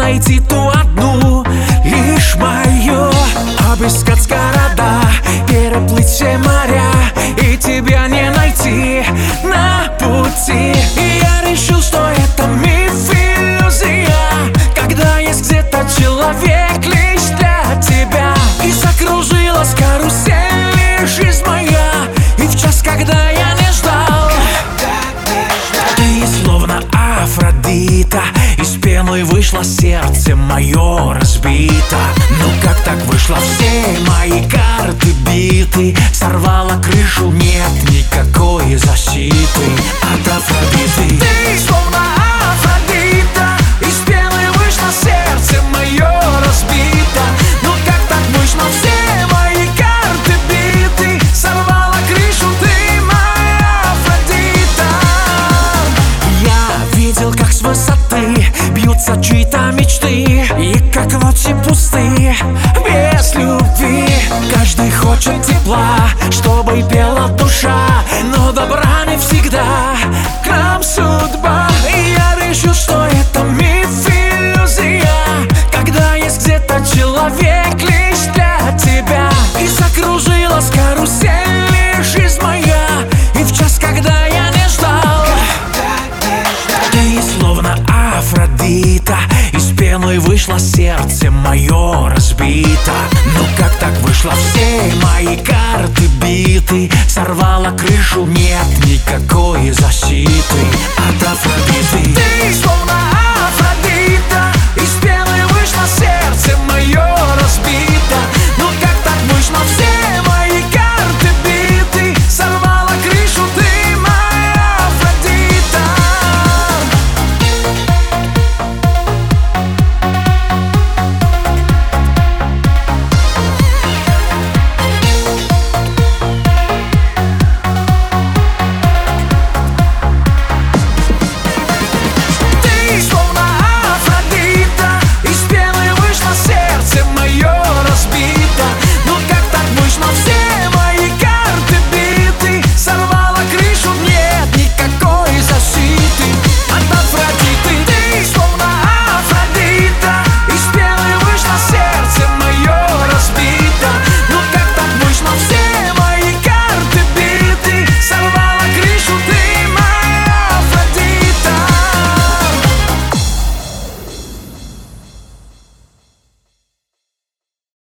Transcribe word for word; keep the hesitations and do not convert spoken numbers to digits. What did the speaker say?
найти ту одну, лишь мою. Обыскать города, переплыть все моря, и тебя не найти на пути. И я решил, что это миф, иллюзия, когда есть где-то человек лишь для тебя. И закружилась карусель, жизнь моя, и в час, когда я не ждал, ты словно Афродита, из пены вышло сердце мое разбито. Ну как так вышло, все мои карты биты, сорвала крышу, нет никакой защиты от Афродиты. Ты словно Афродита, из пены вышло сердце мое разбито. Ну как так вышло, все мои карты биты, сорвала крышу, ты моя Афродита. Я видел, как с высоты бьются чьи-то мечты, и как ночи пустые без любви. Каждый хочет тепла, чтобы пела душа, но добра не всегда к нам судьба. И я решил, что это миф, иллюзия, когда есть где-то человек лишь для тебя. И закружилась карусель, жизнь моя, и в час, когда я не ждал, ты словно Афродита, из пены вышло сердце мое разбито. Ну как так вышло, все мои карты биты, сорвала крышу, нет никакой защиты от Афродиты. Ты словно